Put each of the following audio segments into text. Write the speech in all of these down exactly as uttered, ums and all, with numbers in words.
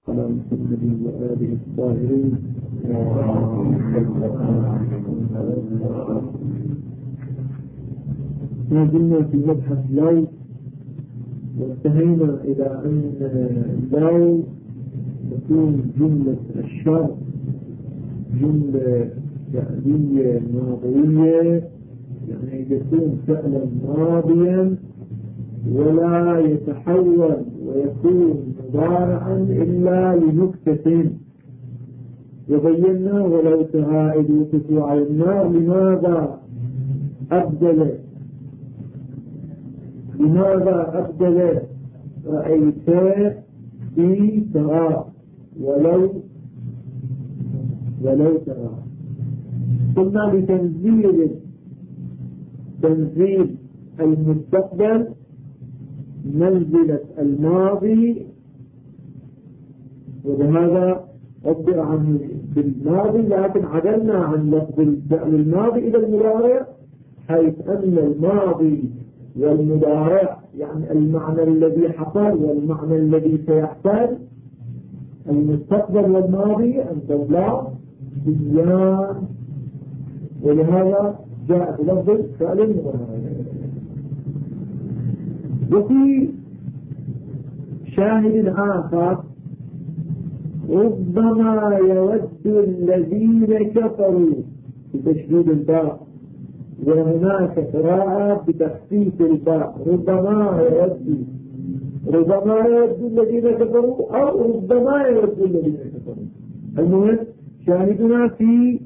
على محمد وآله الطاهرين. ما زلنا في مبحث لو، وانتهينا إلى أن لو تكون جملة الشرط جملة فعلية ماضية، يعني يكون فعلا ماضيا ولا يتحول ويكون مضارعا إلا لنكتة. وبينا ولو ترى إذ وقفوا على النار لماذا أبدل لماذا أبدل رأيت في ترى ولو ولو ترى. قلنا لتنزيل تنزيل المستقبل منزلة الماضي، وبهذا عبر عنه بالماضي، لكن عدلنا عن لفظ الفعل الماضي إلى المضارع، حيث أن الماضي والمضارع يعني المعنى الذي حصل والمعنى الذي سيحصل، المستقبل والماضي أن تبلغ بيان، ولهذا جاء بلفظ الفعل المضارع. وفي شاهد آخر ربما يود الذين كفروا بتشديد الباء، وهناك قراءة بتخفيف الباء، ربما يود ربما يود الذين كفروا أو ربما يود الذين كفروا. المهم شاهدنا في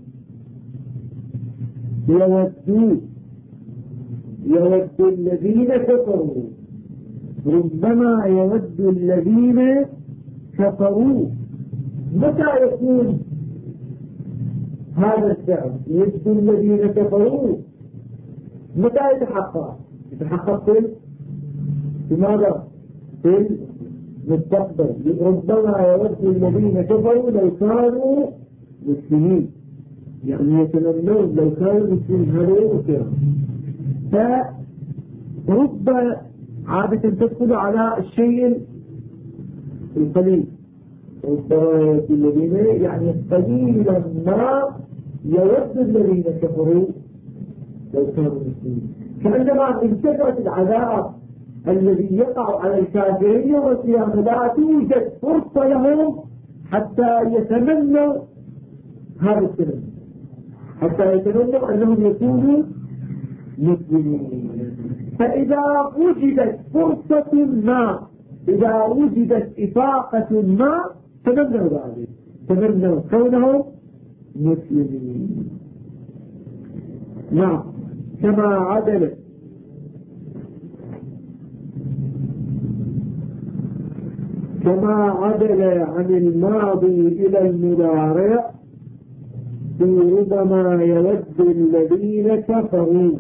يود يود الذين كفروا، ربما يود الذين كفروا. متى يكون هذا الفعل يود الذين كفروا؟ متى يتحقق؟ يتحقق في لماذا؟ في المستقبل. ربما يود الذين كفروا لو كانوا مسلمين، يعني يتمنون لو كانوا مسلمين هذا وكذا. فرب عادة تدخل على الشيء القليل، ربما يود الذين يعني قليلا ما يود الذين كفروا لو كانوا مسلمين. فعندما انتشرت العذاب الذي يقع على الكافرين يوم القيامة لا توجد فرصة لهم حتى يتمنوا هذا السلام، حتى يتمنوا أنهم يكونوا مسلمين. فإذا وجدت فرصة ما، إذا وجدت إفاقة ما، تمنوا ذلك، تمنوا كونهم مسلمين. نعم، كما عدل كما عدل عن الماضي إلى المضارع ربما يود الذين كفروا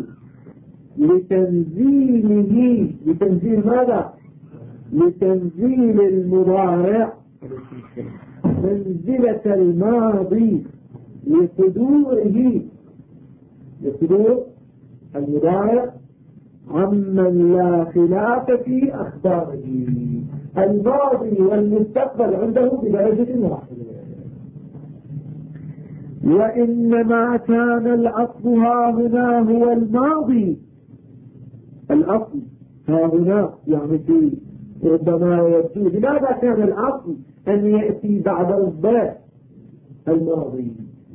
لتنزيله لتنزيل ماذا؟ لتنزيل المضارع منزلة الماضي لصدوره لصدور المضارع عمن لا خلاف في أخباره. الماضي والمستقبل عنده بدرجة واحدة، وإنما كان الأصل ها هنا هو الماضي. الأصل ها هنا يعني في ربما يأتي. لماذا كان الأصل أن يأتي بعد الضاء الماضي؟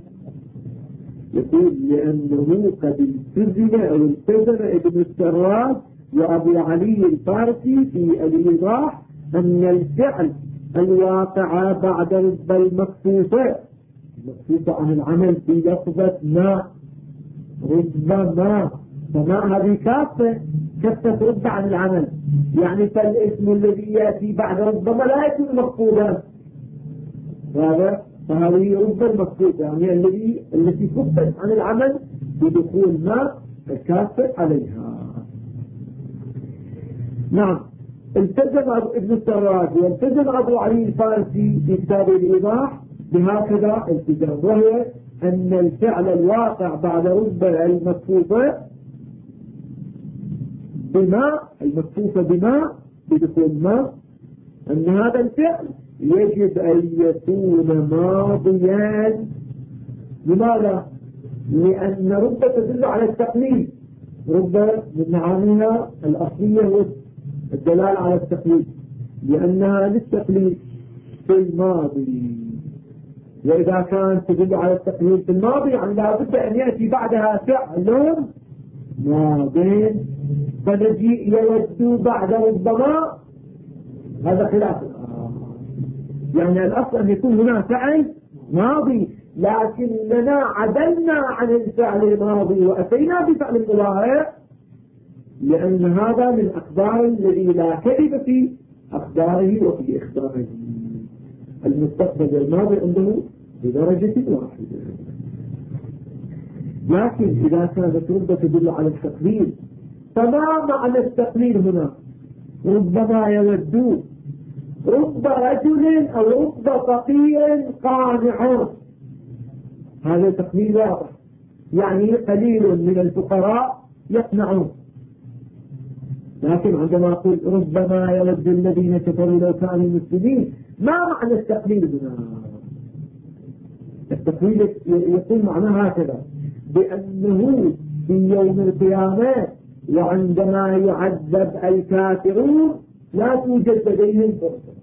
يقول لأنه قد التزم أو التزم ابن السراج وأبو علي الفارسي في الإيضاح أن الفعل الواقع بعد رب المخصوصة مخصوصة عن العمل في لفظة ما، ربما، فما هذه كافة كافة رب عن العمل، يعني فالاسم الذي يأتي بعد ربما لا يكون مقصودا، هذا فهذه رب المقصود يعني الذي التي كفت عن العمل بدخول ما الكافة عليها. نعم، التزم ابن السراج والتزم أبو علي الفارسي في كتاب الإيضاح بهكذا التزام، وهي أن الفعل الواقع بعد رب المكفوفة بما المكفوفة بما بدخول ما، أن هذا الفعل يجب أن يكون ماضيا. لماذا؟ لأن رب تدل على التقليد، رب من معانيها الأصلية هو الدلالة على التقليد، لأنها للتقليد في الماضي. وإذا كانت تدل على التقليد في الماضي يعني لا بد أن يأتي بعدها فعل ماضي، فنجيء يود بعد ربما، هذا خلاف. يعني الأصل أن يكون هنا فعل ماضي، لكننا عدلنا عن الفعل الماضي وأتينا بفعل مضارع، لأن هذا من أخبار الذي لا كذب في أخباره وفي إخباره. المستقبل الماضي عنده بدرجة واحدة. لكن إذا كانت رب تدل على التقليد، فما معنى التقليد هنا؟ ربما يود رب رجل أو رب فقير قانع، هذا تقليد واضح، يعني قليل من الفقراء يقنعون. لكن عندما أقول ربما يود الذين كفروا لو كانوا مسلمين، ما معنى التقليد هنا؟ التقليد يكون معناه هكذا، بأنه في يوم القيامة وعندما يعذب الكافرون لا توجد لديهم فرصة،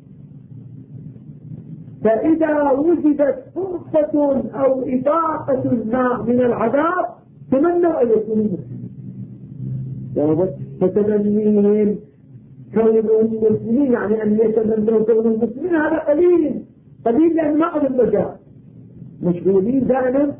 فإذا وجدت فرصة أو إطاقة ما من العذاب تمنوا أن يكونوا مسلمين. فتمنيهم كونهم مسلمين يعني أن يتمنوا كونهم مسلمين، هذا قليل قليل لأن ما عندهم مجال، مشغولين دائما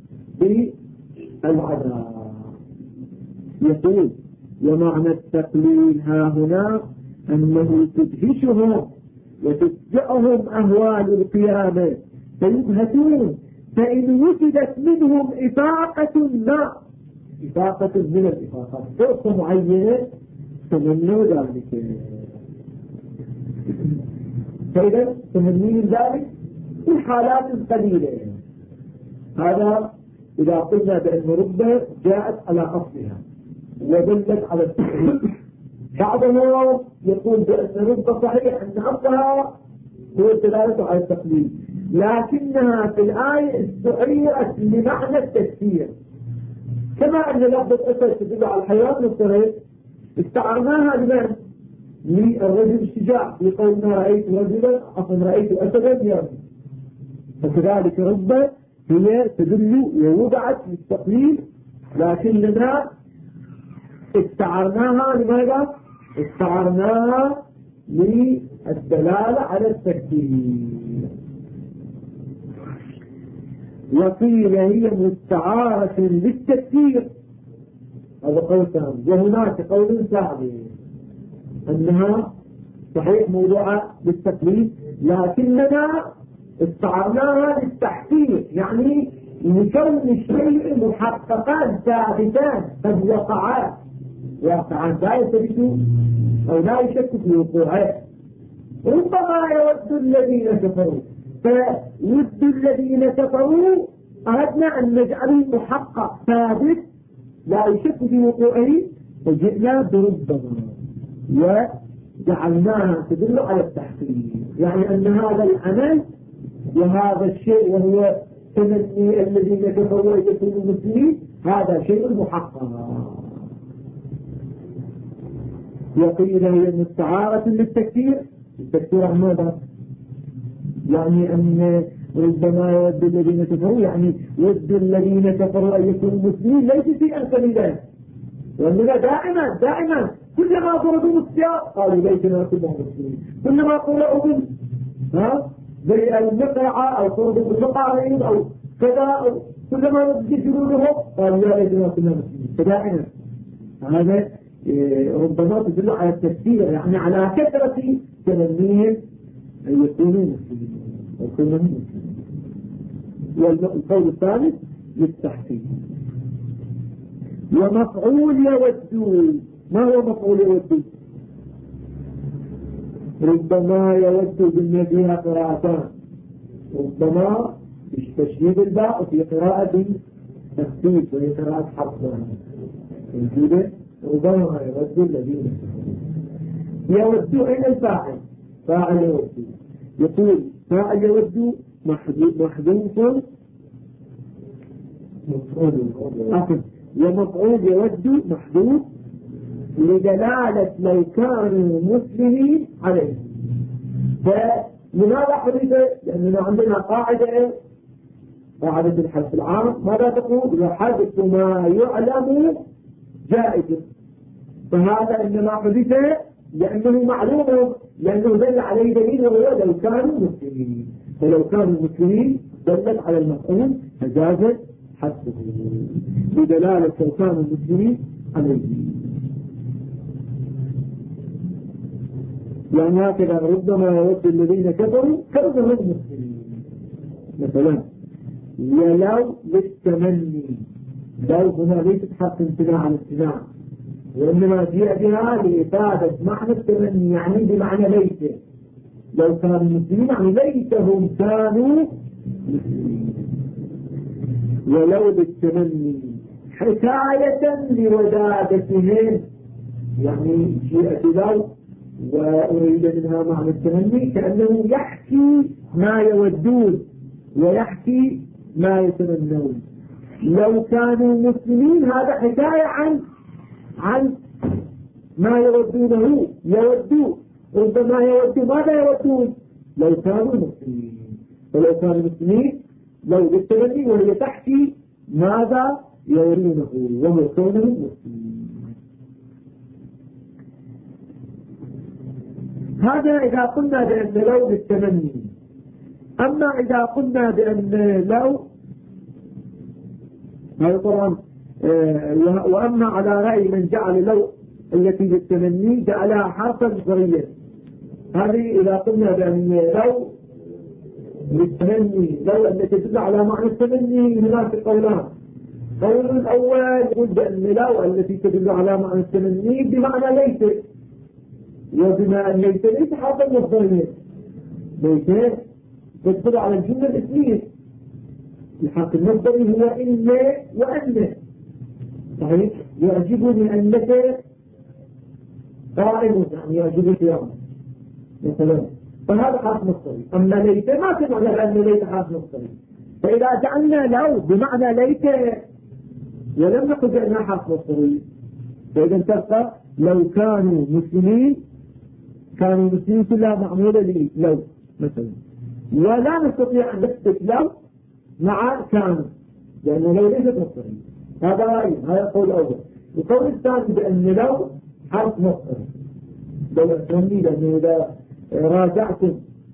بالعذاب. يقول ومعنى التقليل ها هنا أنه تدهشهم وتفجأهم أهوال القيامة فيبهتون، فإن وجدت منهم إفاقة ما إفاقة من الإفاقات فرصة معينة تمنوا ذلك، فإذا تمنين ذلك في حالات قليلة. هذا إذا قلنا بأن ربما جاءت على أصلها ودلت على التحريم. بعضهم يقول بأن رب صحيح أن أصلها هو الدلالة على التقليد، لكنها في الآية استعيرت لمعنى التفسير، كما أن لفظة أسد تدل على الحيوان والصغير استعرناها لمن؟ للرجل الشجاع، في قولنا رأيت رجلا أصلا رأيت أسدا يرمي. فكذلك رب هي تدل ووضعت للتقليد، لكننا استعرناها لماذا؟ استعرناها للدلالة على التكبير. وقيل هي مستعارة للتكبير، هذا قول ثاني. وهناك قول ثاني أنها صحيح موضوعة للتكليف، لكننا استعرناها للتحقيق، يعني لكون الشيء محققان ثابتان قد وقعان واقعان لا يثبت أو لا يشك في وقوعه. ربما يود الذين كفروا، فود الذين كفروا أردنا أن نجعله محقق ثابت لا يشك في وقوعه، فجئنا بربما وجعلناها تدل على التحقيق، يعني أن هذا العمل وهذا الشيء وهو تمني الذين كفروا يكونوا مسلمين هذا شيء محقق. وقيل هي مستعارة للتكفير. التكفير عن ماذا؟ يعني أن ربما يود الذين كفروا يعني يود الذين كفروا أن يكونوا مسلمين ليس شيئا قليلا، وأننا دائما دائما كلما ضربوا السياق قالوا ليتنا كلهم مسلمين، كلما قولوا أذن ها زي المقرعة أو ضربوا بالمقارين أو كذا أو كلما يجدوا لهم قالوا لا ليتنا كلهم مسلمين. فدائما هذا ربما تدل على التفسير، يعني على كثرة تمنيهم أن يكونوا مسلمين ويكونوا مسلمين. والقول الثالث للتحقيق. ومفعول يود، ما هو مفعول يود؟ ربما يود بالنسبة فيها قراءتان، ربما بتشديد الباء وفي قراءة تخفيف وهي قراءة حفظ موجودة. ربما يود الذين يود إلى الفاعل، فاعل يود. يقول فاعل يود محذوف أخذ ومفعول يود محذوف لدلالة لو كانوا مسلمين عليه. فلماذا حدث؟ لأننا عندنا قاعدة قاعدة الحذف العام ماذا تقول؟ وحذف ما يعلم جائز. فهذا إنما حدث لأنه معلوم، لأنه دل عليه دليل وهو لو كانوا مسلمين، فلو كانوا مسلمين دلت على المفعول فجاز حذفه بدلالة لو كانوا مسلمين عليه. يعني هكذا ربما يود الذين كفروا كونهم مسلمين مثلا. ولو للتمني، لو هنا ليست حق امتناع عن امتناع، وإنما جاء بها لإفادة معنى التمني، يعني بمعنى ليس. لو كانوا مسلمين يعني ليتهم كانوا مسلمين. ولو للتمني حكاية لودادتهم، يعني جاءت لو وأريد منها معنى التمني كأنه يحكي ما يودون ويحكي ما يتمنون. لو كانوا مسلمين هذا حكاية عن عن ما يودونه، يودون ربما يودون ماذا يودون لو كانوا مسلمين. فلو كانوا مسلمين لو بالتمني وهي تحكي ماذا يورونه وهو كونهم مسلمين. هذا إذا قلنا بأن لو بالتمني. أما إذا قلنا بأن لو هذا طبعا آه وأما على رأي من جعل لو التي بالتمني جعلها حرفا مصدريا. هذه إذا قلنا بأن لو بالتمني لو التي تدل على معنى التمني هناك قولان. قول الأول يقول بأن لو التي تدل على معنى التمني بمعنى ليس، وبما أن ليس ليس حرفا مصدريا، ليس تدل على الجملة الاسمية. الحرف المصدري هو إن وأن. صحيح؟ يعجبني أنك قائم، يعني يعجبك يوم مثلا، فهذا حرف مصدري. أما ليت ما تمعنى بأن ليت حرف مصدري. فإذا جعلنا لو بمعنى ليت ولم نقل بأنها حرف مصدري، فإذا تبقى لو كانوا مسلمين، كانوا مسلمين كلها معمولة لي لو مثلا، ولا نستطيع أن نثبت لو مع كانوا لأنه لو ليست مصدرية. هذا رأي، هذا القول الأول. القول الثاني بأن لو حرف مصدري. لو أسمي لأنه إذا راجعتم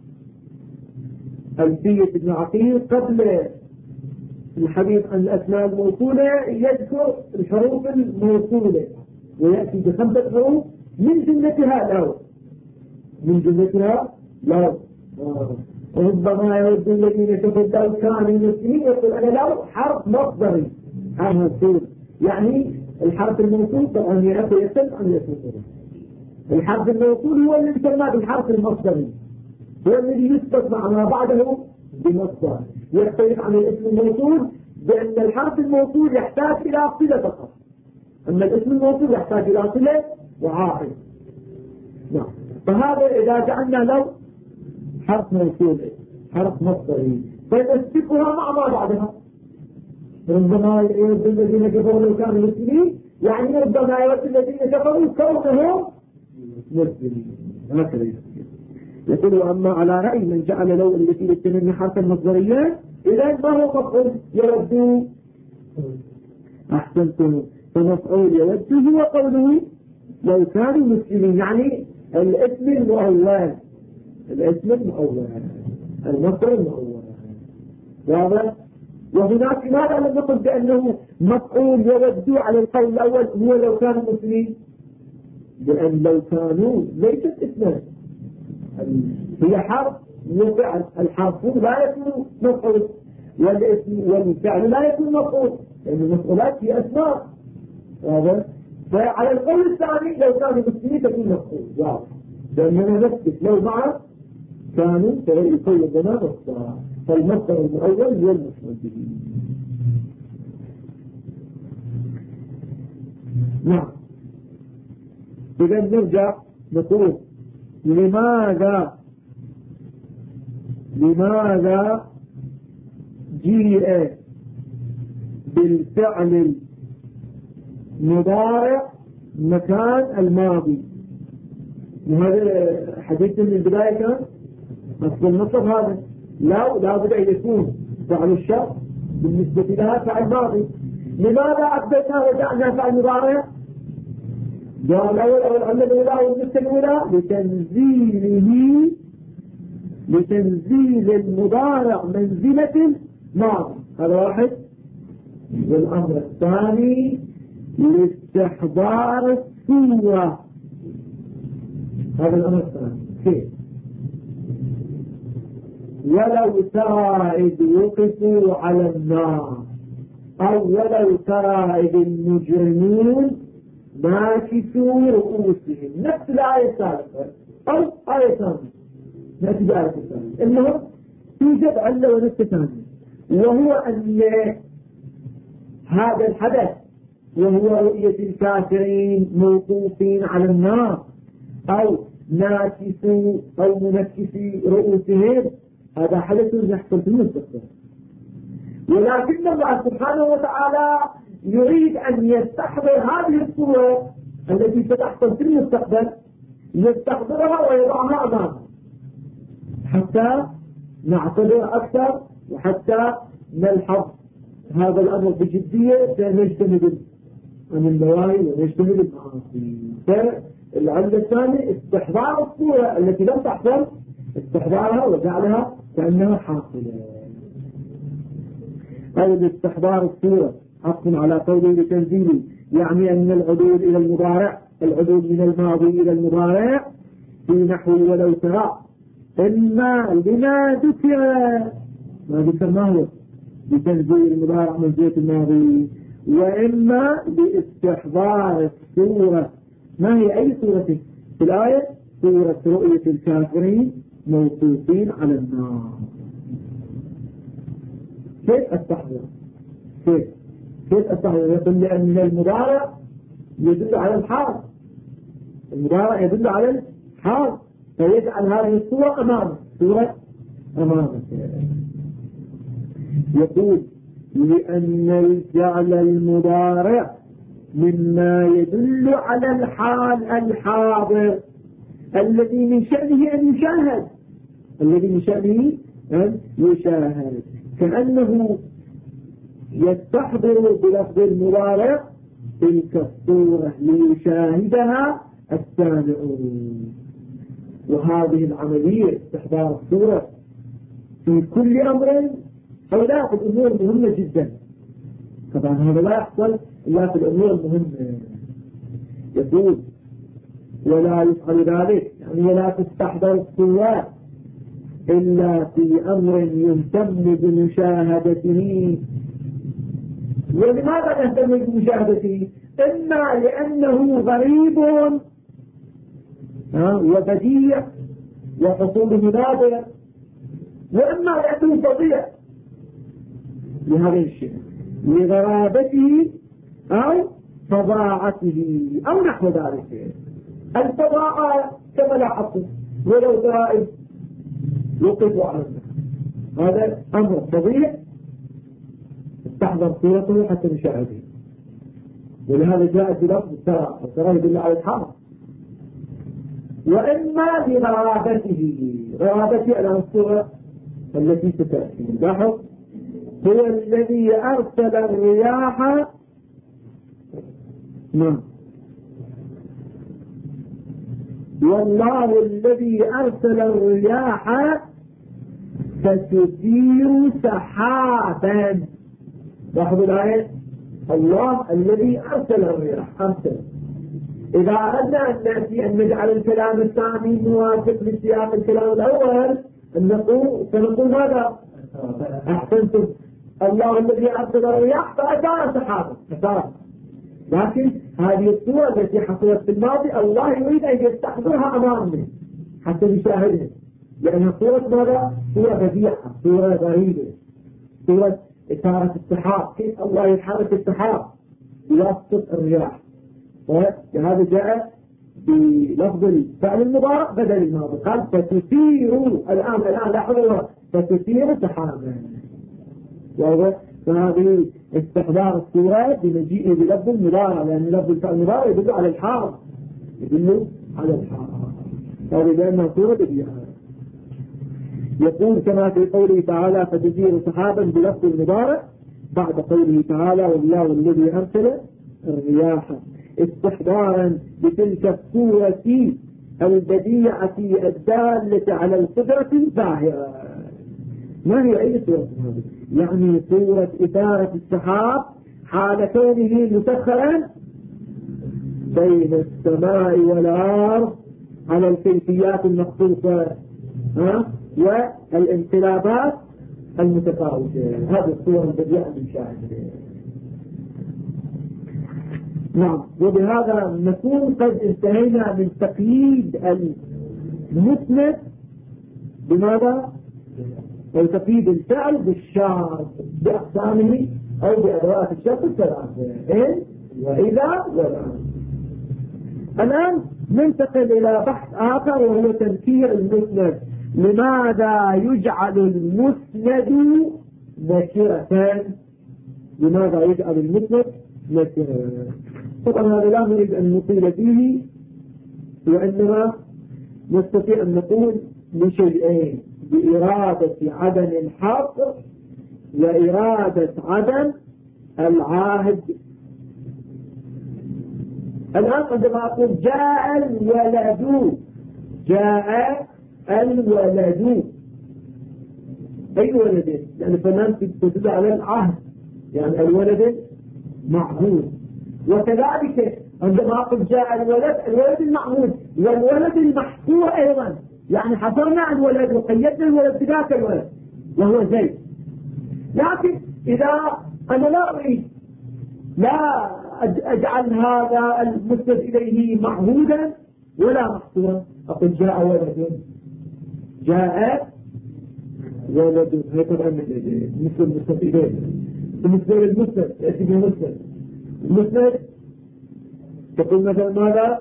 ألفية ابن عقيل قبل الحديث عن الأسماء الموصولة يذكر الحروف الموصولة ويأتي بخمسة حروف من جملتها لو، من جملتها لو. ربما يود الذين كفروا لو كانوا مسلمين يقول أنا لو حرف مصدري حرف موصول، يعني الحرف الموصول طبعا يتم أن يكون الحرف الموصول هو اللي يسمى بالحرف المصدري، هو الذي يثبت مع ما بعده بمصدر. يختلف عن الاسم الموصول بأن الحرف الموصول يحتاج إلى صلة فقط، أما الاسم الموصول يحتاج إلى صلة وعاقل. نعم. فهذا إذا جعلنا لو حرف موصول حرف مصدري فنسبقها مع ما بعدها. ربما يود الذين كفروا لو كانوا مسلمين، يعني ربما يود الذين كفروا كونهم مسلمين. هكذا يقول. أما على رأي من جعل لو التي للتمني حرفا مصدريا إذا ما هو مفعول يود. أحسنتم. فمفعول يود هو قوله لو كانوا مسلمين، يعني الاسم المؤول، الاسم المؤول المصدر المؤول. واضح؟ وهناك لماذا لم نقل بأنه مفعول يود على القول الأول هو لو كانوا مسلمين؟ لأن لو كانوا ليست اسما، هي حرف وفعل. الحرف لا يكون مفعول والاسم والفعل لا يكون مفعول، لأن المفعولات هي أسماء. واضح؟ فعلى القول الثاني لو كانوا مسلمين تكون مفعول. واضح؟ لأننا نثبت لو مع كانوا فيكون لنا مصدر، فالمصدر المؤول هو المفعول به. نعم. إذا نرجع نقول لماذا لماذا جيء بالفعل المضارع مكان الماضي؟ وهذا حديث من البداية كان أصل المطلب هذا لا لا بد أن يكون فعل الشرط بالنسبة لها فعل ماضي. لماذا أثبتنا وجعلنا فعل مضارع؟ قال الأول أو العمل الأولى والنسبة الأولى لتنزيله لتنزيل المضارع منزلة الماضي. هذا واحد. والأمر الثاني لاستحضار الصورة. هذا الأمر الثاني كيف؟ ولو ترى إذ وقفوا على النار أو ولو ترى إذ المجرمون ناكسوا رؤوسهم، نفس الآية الثالثة أو آية ثانية نأتي بآية الثانية. المهم توجد علة ونفس ثانية، وهو أن هذا الحدث وهو رؤية الكافرين موقوفين على النار أو ناكسوا أو منكسي رؤوسهم، هذا حدث يحصل في المستقبل. ولكن الله سبحانه وتعالى يريد أن يستحضر هذه الصورة التي ستحصل في المستقبل، يستحضرها ويضعها أمامه حتى نعتبر أكثر وحتى نلحظ هذا الأمر بجدية فنجتنب عن النواهي ونجتنب المعاصي. فالعلة الثانية استحضار الصورة التي لم تحصل، استحضارها وجعلها كأنها حاصلة. أو استحضار الصورة حق على قوله لتنزيله، يعني أن العدول إلى المضارع، العدول من الماضي إلى المضارع في نحو ولو ترى إما لما ذكر ما ذكر ما هو لتنزيل المضارع منزلة الماضي، وإما لاستحضار الصورة. ما هي أي صورة في الآية؟ صورة رؤية الكافرين موقوفين على النار. كيف استحضر؟ كيف كيف استحضر؟ يقول لأن المضارع يدل على الحال، المضارع يدل على الحال، فيجعل هذه الصورة أمامه، صورة أمامه. يقول لأن الفعل المضارع مما يدل على الحال الحاضر الذي من شأنه أن يشاهد، الذي من شأنه أن يشاهد، كأنه يستحضر بلفظ المضارع تلك الصورة ليشاهدها السامعون. وهذه العملية استحضار الصورة في كل أمر هؤلاء في الأمور مهمة جدا. طبعا هذا لا يحصل إلا في الأمور المهمة. يقول ولا يفعل ذلك، يعني لا تستحضر الصورة إلا في أمر يهتم بمشاهدته. ولماذا يهتم بمشاهدته؟ إما لأنه غريب وبديع وحصوله نادر، وإما لأنه فظيع لهذا الشيء، لغرابته أو فظاعته أو نحو ذلك. الفظاعة كما لاحظت ولو ترى يوقف على النار، هذا أمر فظيع استحضر صورته حتى نشاهده، ولهذا جاء في لفظ الترى، والترى يدل على الحال. وإما لغرابته، غرابته على الصورة التي ستأتي. لاحظ هو الذي أرسل الرياح، نعم، والله الذي أرسل الرياح فتثير سحابا. لاحظوا الآية، الله الذي أرسل الرياح أرسل. إذا أردنا أن نأتي أن نجعل الكلام الثاني موافق لسياق الكلام الأول أن نقول فنقول ماذا؟ أحسنتم، الله الذي أرسل الرياح فأثار سحابا، أثار. لكن هذه الصورة التي حصلت في الماضي الله يريد أن يستحضرها أمامنا حتى نشاهدها، لأنها صورة ماذا؟ صورة بديعة، صورة غريبة، صورة إثارة السحاب. كيف الله يحرك السحاب بواسطة الرياح؟ وهذا جاء بلفظ الفعل المضارع بدل الماضي، قال فتثير. الآن الآن لاحظوا فتثير سحابا. فهذه استحضار الصورة بمجيئه بلفظ المضارع، لأن لفظ المضارع يدل على الحال، يدل على الحال، هذه لأنها صورة بديهة. يقول كما في قوله تعالى فتثير سحابا بلفظ المضارع بعد قوله تعالى والله الذي أرسل الرياح، استحضارا بتلك الصورة البديعة الدالة على القدرة الباهرة. ما هي أي صورة هذه؟ يعني صورة إثارة السحاب حال كونه مسخرا بين السماء والأرض على الكيفيات المخصوصة والانقلابات المتفاوتة. هذه الصورة البديعة المشاهدة. نعم. وبهذا نكون قد انتهينا من تقييد المسند بماذا؟ أو تقييد الفعل بالشرط بأقسامه أو بأدوات الشرط الثلاثة إن وإذا والآن. الآن ننتقل إلى بحث آخر وهو تنكير المسند. لماذا يجعل المسند نكرة؟ لماذا يجعل المسند نكرة؟ طبعا هذا لا نريد أن نطيل فيه، وإنما نستطيع أن نقول بشيئين: بإرادة عدم الحق وإرادة عدم العاهد. الآن عندما أقول جاء الولد، جاء الولد، أي ولد؟ يعني فنان تدل على العهد، يعني الولد معهود. وكذلك عندما أقول جاء الولد، الولد المعهود والولد المحصور أيضا، يعني حصرنا الولد وقيدنا الولد بذاك الولد وهو زيد. لكن إذا أنا لا أريد لا أجعل هذا المسند إليه معهودا ولا محصورا، أقول جاء ولد، جاء ولد. هي طبعا مثل المسند إليه. بالنسبة للمسند يأتي بالمسند المسند تقول مثلا ماذا؟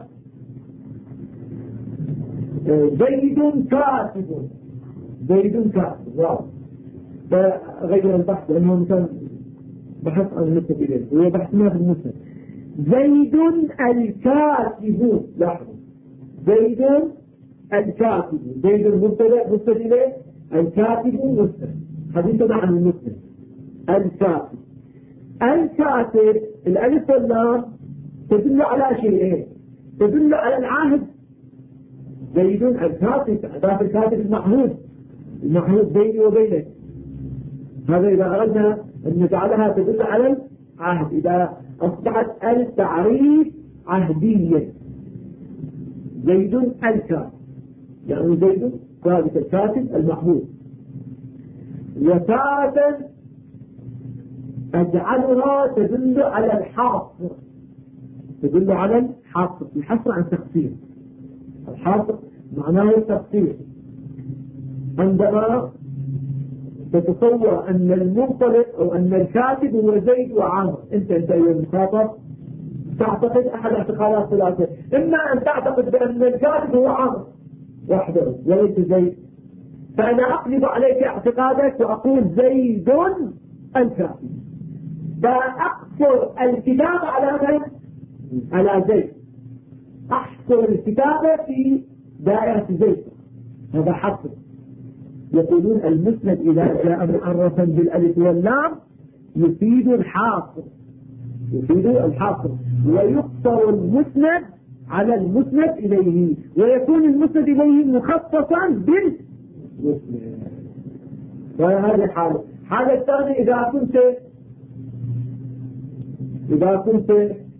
زيد كاتب، زيد كاتب. واو. فغير البحث لأنه مثلا بحث عن المسند إليه، هو بحث ما في المسند. زيد الكاتب، لاحظوا زيد الكاتب، زيد المبتدأ مسند إليه، الكاتب مسند، حديثنا عن المسند. الكاتب، الكاتب الألف واللام تدل على شيئين: تدل على العهد، زيد الكاتب، ذات الكاتب المعهود، المعهود بيني وبينك. هذا إذا أردنا أن نجعلها تدل على العهد، إذا أصبحت التعريف عهديا. زيد الكاتب يعني زيد ذلك الكاتب المعهود. وتارة أجعلها تدل على الحاصر، تدل على الحاصر، الحصر عن تقصير. الحاصر معناه التقصير. عندما تتصور أن المنطلق أو أن الكاتب هو زيد وعامر، أنت أنت أيها المخاطب تعتقد أحد اعتقادات ثلاثة: إما أن تعتقد بأن الكاتب هو عامر وحده وليس زيد، فأنا أقلب عليك اعتقادك وأقول زيد الكاتب، فأقصر الكتابة على من؟ على زيد، أحصر الكتابة في دائرة زيد، هذا حصر. يقولون المسند إذا جاء معرفا بالألف واللام يفيد الحاصر، يفيد الحاصر، ويقصر المسند على المسند إليه، ويكون المسند إليه مخصصا بالمسند. وهذه حالة. حالة الثانية إذا كنت إذا كنت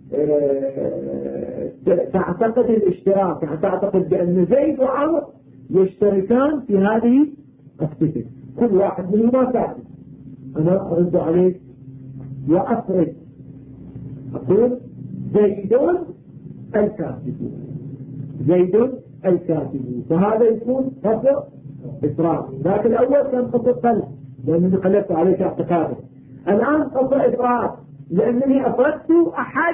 تعتقد الاشتراك، يعني تعتقد بأن زيد وعمر يشتركان في هذه الصفة، كل واحد منهما كاتب، أنا أرد عليك وأفرد أقول زيد الكاتب، زيد الكاتب، فهذا يكون قصر إفراد. لكن الأول كان قصر قلب لأنني قلبت عليك اعتقاده. الآن قصر إفراد لأنني أفردت أحد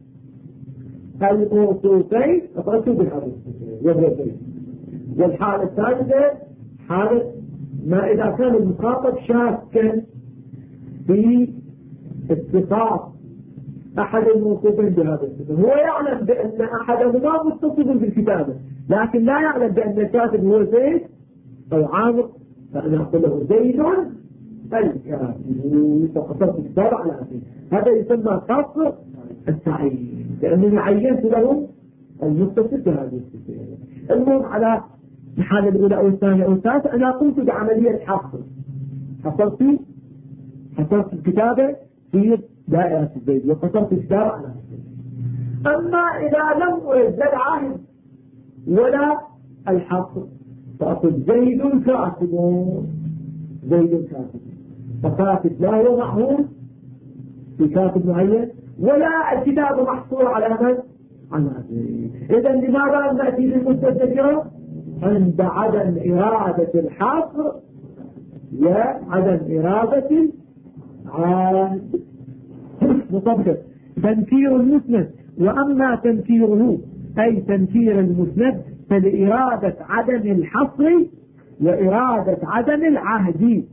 الموصوفين، أفردت بالحديث وهو زيد. والحالة الثالثة حالة ما إذا كان المخاطب شاكا في اتصاف أحد الموصوفين بهذا الصفة، هو يعلم بأن أحدهما متصف بالكتابة لكن لا يعلم بأن الكاتب هو زيد أو عامر، فأنا أقول له زيد الكاتب فقصرت الكتاب على أخيه. هذا يسمى قصر التعيين لأنني عينت له المتصف بهذه الصفة. المهم على الحالة الأولى أو الثانية أو الثالثة أنا قمت بعملية حصر، حصرت حصرت الكتابة في دائرة الزيد وقصرت الكتابة على الزيد. أما إذا لم أرد لا العهد ولا الحصر فأقول زيد كاتب، زيد كاتب، فكاتب لا هو معهود في كاتب معين ولا الكتاب محصور على من؟ على زيد. إذا لماذا نأتي للمستذكرة؟ عند عدم إرادة الحصر وعدم إرادة العهد. مطبق تنكير المسند، وأما تنكيره أي تنكير المسند فلإرادة عدم الحصر وإرادة عدم العهد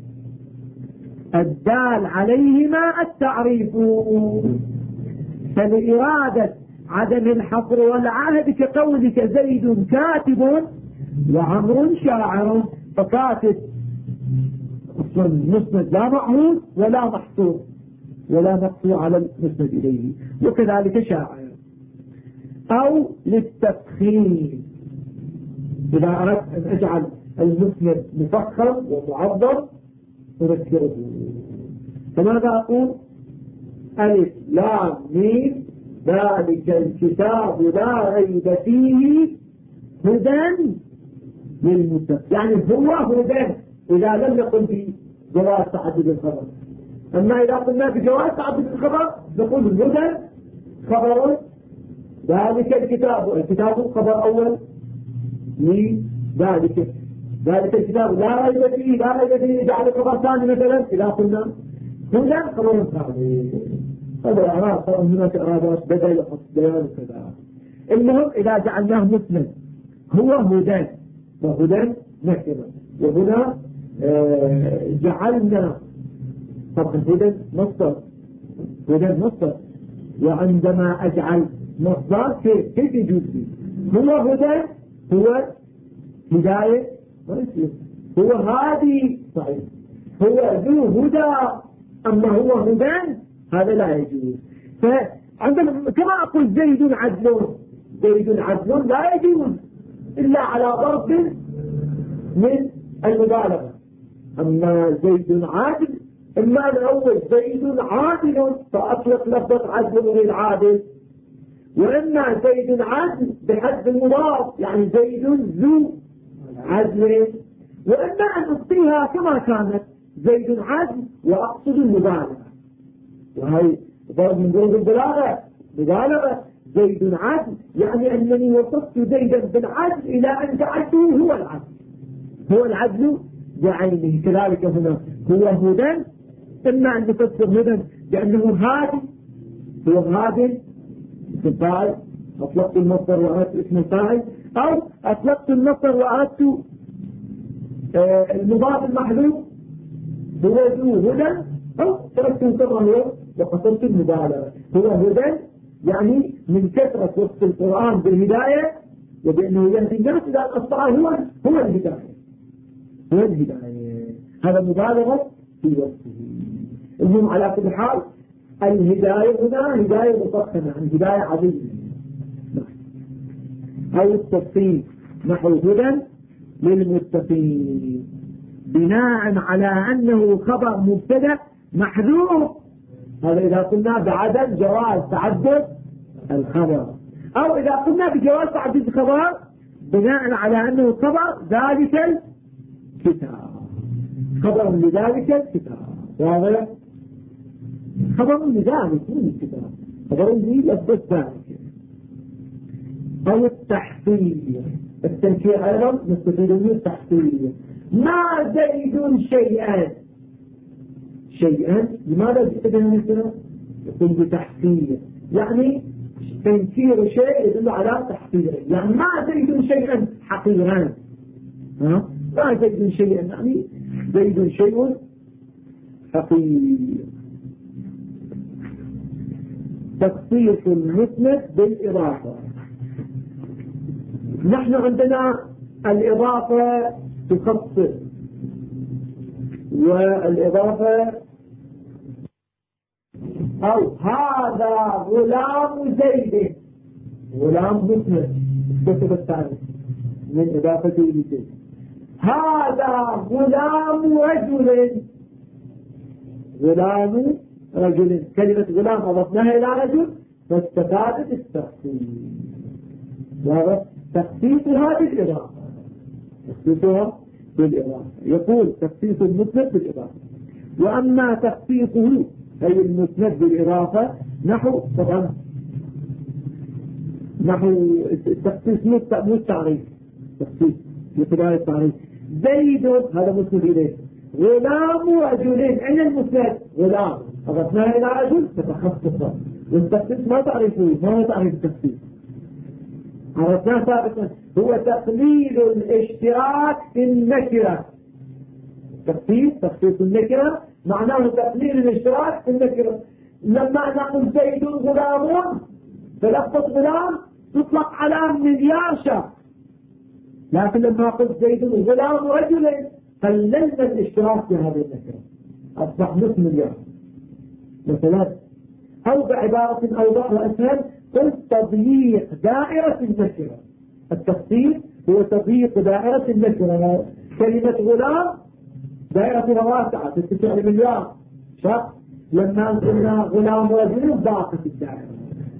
الدال عليهما التعريف. فلإرادة عدم الحصر والعهد كقولك زيد كاتب وعمر شاعر، فكاتب مسند لا معهود ولا محصور ولا مقصور على المسند إليه، وكذلك شاعر. أو للتفخيم إذا أردت أن أجعل المسند مفخم ومعظم أذكره. فماذا أقول؟ ألف لام ميم ذلك الكتاب لا ريب فيه هدى للمتقين، يعني هو هدى إذا لم يقل في جواز تعدد الخبر. أما إذا قلنا بجواز تعدد الخبر نقول هدى خبر ذلك الكتاب، الكتاب خبر أول لذلك ذلك الكتاب لا ريب فيه، لا ريب فيه جعل خبر ثاني مثلا إذا قلنا هدى خبر ثاني. هذا الإعراب هناك إعرابات بدل وحط بيان وكذا. المهم إذا جعلناه مسند هو هدى وهدى نكرة، وهنا آه جعلنا طبعا هدى مصدر، هدى مصدر، وعندما أجعل مصدر كيف كيف يجوز لي؟ هو هدى هو هداية ما يصير، هو هادي صحيح، هو ذو هدى، أما هو هدى هذا لا يجوز. فعندما كما أقول زيد عدل، زيد عدل لا يجوز إلا على ضرب من المبالغة. أما زيد عادل إما الأول زيد عادل فأطلق لفظة عدل غير عادل، وإما زيد عدل بحد المضاف يعني زيد ذو عدل، وإما أن أبقيها كما كانت زيد عدل وأقصد المبالغة، وهي ضرب من ضروب البلاغة مبالغة. زيد عدل يعني أنني وصفت زيدا بالعدل إلى أن جعلته هو العدل، هو العدل بعينه. كذلك هنا هو هدى، إما أن تفسر هدى بأنه هادي، هو هادي اسم فاعل أطلقت المصدر وأردت اسم الفاعل، أو أطلقت المصدر وأردت آه المضاف المحذوف هو ذو هدى، أو تركت كما هو وقصرت المبالغة. هو هدى يعني من كثرة وصف القرآن بالهداية وبأنه يهدي الناس إلى الأصطاع، هو هو الهداية، هو الهداية، هذا مبالغة في وصفه. المهم على كل حال الهداية هنا هداية مفخمة، يعني هداية عظيمة. أو التفصيل نحو هدى للمتقين بناء على أنه خبر مبتدأ محذوف، هذا إذا قلنا بعدم جواز تعدد الخبر، أو إذا قلنا بجواز تعدد الخبر بناء على أنه خبر ذلك الكتاب، خبر لذلك الكتاب، واضح؟ خبر لذلك من الكتاب، خبر لذلك ذلك. أو التحصيل، التنكير أيضا نستفيد منه التحصيل. ما زيد شيئا، شيئا لماذا جئت به مثلا؟ يقول بتحصيل يعني تنكير شيء يدل على تحصيله، يعني ما زيد شيئا حقيرا، ها؟ ما زيد شيء يعني زيد شيء حقير. تخصيص المسند بالإضافة. نحن عندنا الإضافة تخصص، والإضافة أو هذا غلام زيد، غلام مسند كتب الثاني من إضافته لزيد. هذا غلام رجل، غلام رجل، كلمة غلام أضفناها إلى رجل فاستفادت التخصيص، وهذا تخصيصها بالإضافة، تخصيصها بالإضافة. يقول تخصيص المسند بالإضافة. وأما تخصيصه أي المسند بالإضافة نحو طبعا نحو التخصيص مو التعريف، تخصيص بخلال التعريف. زيد هذا مسند إليه، غلام رجلين أين المسند؟ غلام أضفناه إلى رجل فتخصصه، والتخصيص ما تعرفه، ما هو تعريف التخصيص عرفناه سابقا، هو تقليل الاشتراك في النكرة. تخصيص تخصيص النكرة معناه تقليل الاشتراك في النكرة. لما نقول زيد غلام فلفظ غلام تطلق على مليار شخص، لكن لما قلت زيد غلام رجل قللنا الاشتراك في هذه النكرة، أصبح نصف مليار مثلا. أو بعبارة أوضح وأسهل قلت تضييق دائرة النكرة. التخصيص هو تضييق دائرة النكرة. كلمة غلام دائرة واسعة تتسع لمليار شخص، لما قلنا غلام رجل ضاقت الدائرة.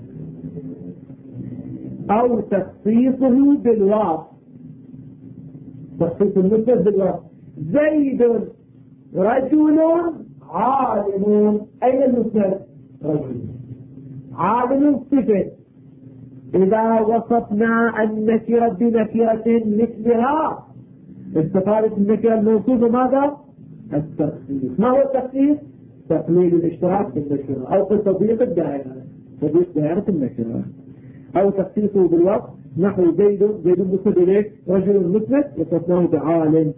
أو تخصيصه بالواو، تخصيص المسند بالواو. زيد رجل عالم، أين المسند؟ رجل. عالم صفة، إذا وصفنا النكرة بنكرة مثلها استفادت النكرة الموصوفة ماذا؟ التخصيص. ما هو التخصيص؟ تقليل الاشتراك في النكرة، أو تضييق الدائرة، تضييق دائرة النكرة. أو تخصيصه بالوصف نحو زيد، زيد مسند إليه، رجل مسند وصفناه بعالم.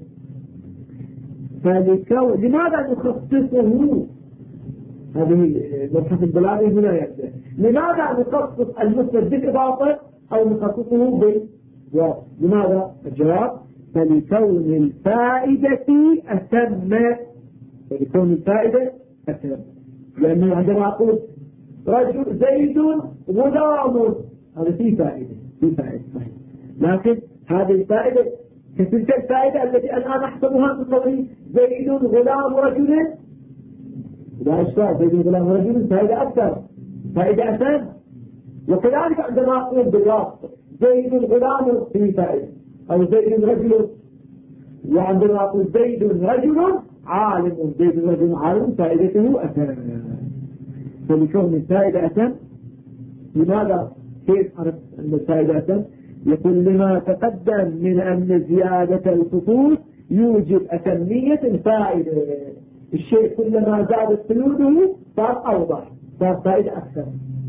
فلكو لماذا نخصصه؟ هذه مبحث البلاغي هنا يبدأ. لماذا نخصص المسند بالإضافة أو نخصصه بالوصف؟ لماذا؟ الجواب فلكون الفائدة أتم، فلكون الفائدة أتم. لأنه عندما أقول رجل زيد غلام هذا فيه فائدة، فيه فائدة صحيح، لكن هذه الفائدة كتلك الفائدة التي الآن أحسبها من قولي زيد غلام رجل، لا إشكال، زيد غلام رجل فائدة أكثر، فائدة أتم. وكذلك عندما أقول بالواسطة زيد غلام فيه فائدة، أو زيد رجل، وعندما أقول زيد رجل عالم، زيد رجل عالم فائدته أتم. فلكون الفائدة أتم. لماذا؟ كيف عرفت أن الفائدة أتم؟ يقول لما تقدم من أن زيادة الخصوص يوجب أتمية الفائدة. الشيء كلما زادت سلوده صار أوضح، صار فائدة أكثر.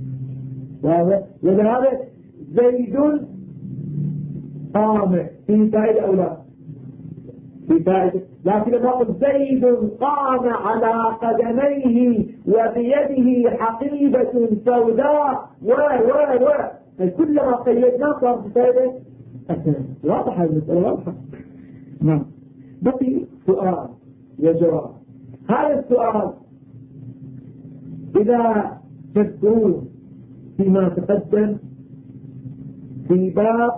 ولهذا زيد قام في فائدة أو لا؟ في فائدة. لكن لما قلت زيد قام على قدميه وبيده حقيبة سوداء و و و كلما قيدناه صار فائدة أكثر. واضحة المسألة واضحة. نعم. بقي سؤال وجواب. هذا السؤال إذا تذكرون فيما تقدم في باب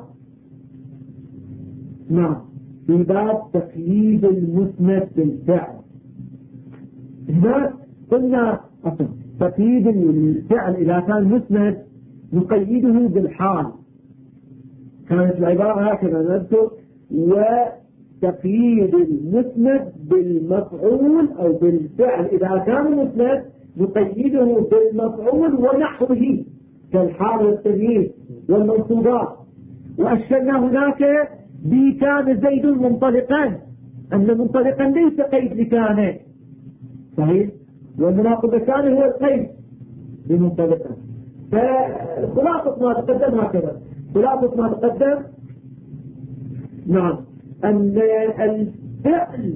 نعم في باب تقييد المسند بالفعل، هناك قلنا أصلا تقييد الفعل إذا كان مسند نقيده بالحال، كانت العبارة هكذا نذكر. وتقييد المسند بالمفعول أو بالفعل إذا كان مسند نقيده بالمفعول ونحوه كالحال والتمييز والمنصوبات. وأشرنا هناك بكان زيد منطلقا، أن منطلقا ليس قيد لكان صحيح، والمناقض كان هو القيد لمنطلقا. فخلاصة ما تقدم هكذا، خلاصة ما تقدم نعم أن الفعل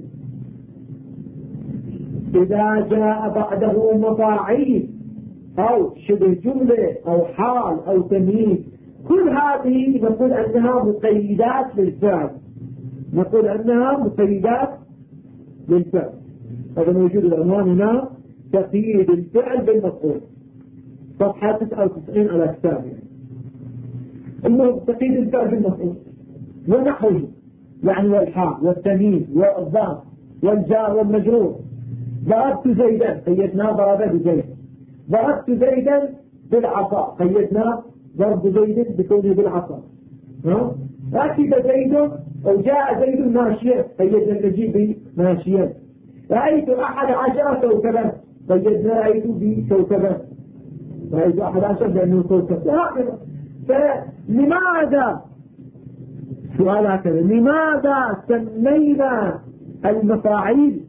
إذا جاء بعده مفاعيل أو شبه جملة أو حال أو تمييز، كل هذه نقول أنها مقيدات للفعل، نقول أنها مقيدات للفعل. هذا موجود العنوان هنا، تقييد الفعل بالمفعول، صفحة تسعة وتسعين على كتابه. المهم تقييد الفعل بالمفعول ونحوه، يعني والحال والتمييز والظرف والجار والمجرور. ضربت زيدا قيدناه ضرب بزيد، ضربت زيدا بالعصا قيدناه ضرب زيد بكونه بالعصا. ركب زيد أو جاء زيد ماشيا قيدنا المجيء بماشيا. رأيت أحد عشر كوكبا قيدنا رأيت بكوكبا، رأيت أحد عشر لأنه كوكب. فلماذا سؤال هكذا، لماذا سمينا المفاعيل